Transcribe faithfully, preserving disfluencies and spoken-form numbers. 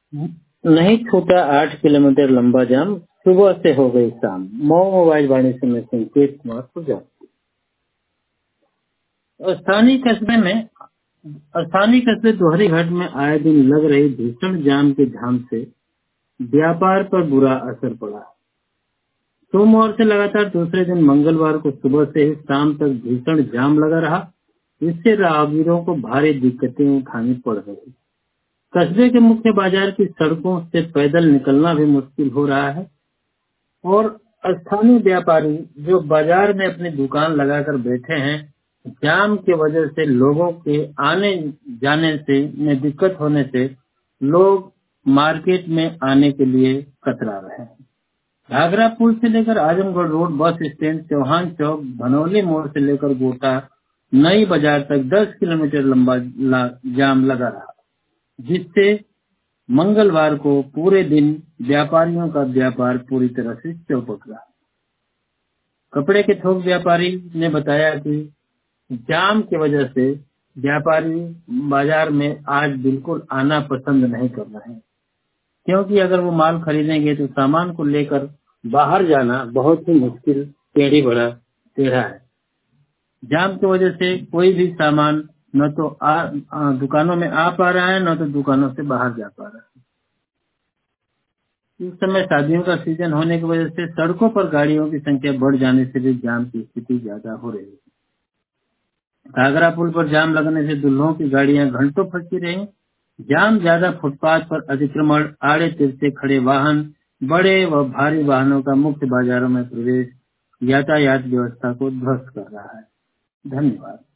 नहीं छूटा आठ किलोमीटर लंबा जाम, सुबह से हो गई शाम। मऊ मोबाइल वाणी से मैं संकेत कुमार पुजारी। स्थानीय कस्बे में स्थानीय कस्बे दोहरीघाट में आए दिन लग रही भीषण जाम के झाम से व्यापार पर बुरा असर पड़ा। सोमवार से लगातार दूसरे दिन मंगलवार को सुबह से ही शाम तक भीषण जाम लगा रहा, जिससे राहगीरों को भारी दिक्कतें उठानी पड़ रही। कस्बे के मुख्य बाजार की सड़कों से पैदल निकलना भी मुश्किल हो रहा है और स्थानीय व्यापारी जो बाजार में अपनी दुकान लगाकर बैठे हैं, जाम की वजह से लोगों के आने जाने से में दिक्कत होने से लोग मार्केट में आने के लिए कतरा रहे हैं। घाघरा पुल से लेकर Azamgarh road bus stand, Chauhan चौक, भनौली मोड़ से लेकर गोटा नई बाजार तक दस किलोमीटर लंबा जाम लगा रहा, जिससे मंगलवार को पूरे दिन व्यापारियों का व्यापार पूरी तरह से चौपट रहा। कपड़े के थोक व्यापारी ने बताया कि जाम की वजह से व्यापारी बाजार में आज बिल्कुल आना पसंद नहीं कर रहे हैं, क्योंकि अगर वो माल खरीदेंगे तो सामान को लेकर बाहर जाना बहुत ही मुश्किल टेढ़ी बड़ा टेढ़ा है। जाम की वजह से कोई भी सामान न तो आ, आ, दुकानों में आ पा रहा है, न तो दुकानों से बाहर जा पा रहा है। इस समय शादियों का सीजन होने की वजह से सड़कों पर गाड़ियों की संख्या बढ़ जाने से भी जाम की स्थिति ज्यादा हो रही है। घाघरा पुल पर जाम लगने से दुल्हों की गाड़ियां घंटों फंसी रही। जाम ज्यादा फुटपाथ पर अतिक्रमण, आड़े तिरछे खड़े वाहन, बड़े व भारी वाहनों का मुख्य बाजारों में प्रवेश यातायात व्यवस्था को ध्वस्त कर रहा है। धन्यवाद।